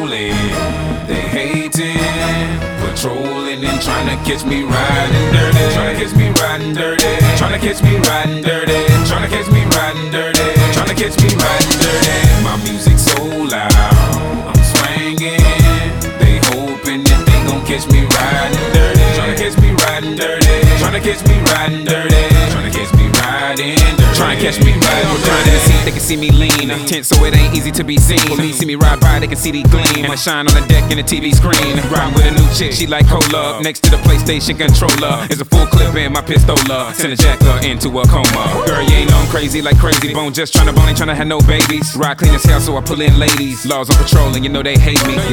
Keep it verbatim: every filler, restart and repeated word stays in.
rolling, they hating, patrolling and trying to catch me riding dirty, trying to catch me riding dirty, trying to catch me riding dirty, trying to catch me riding dirty, trying to catch me riding dirty. My music so loud, I'm swinging, they hoping that they gon' catch me riding dirty, trying to catch me riding dirty, trying to catch me riding dirty, trying to catch me riding dirty. Try and catch me riding dirty. The seat, they can see me lean. Tense, so it ain't easy to be seen. When me see me ride by, they can see the gleam. I shine on the deck in the T V screen. Riding with a new chick, she like cola. Next to the PlayStation controller is a full clip in my pistola. Send a jacker into a coma. Girl, you ain't know I'm crazy like Crazy Bone. Just tryna bone, ain't tryna have no babies. Ride clean as hell, so I pull in ladies. Laws on patrol, and you know they hate me.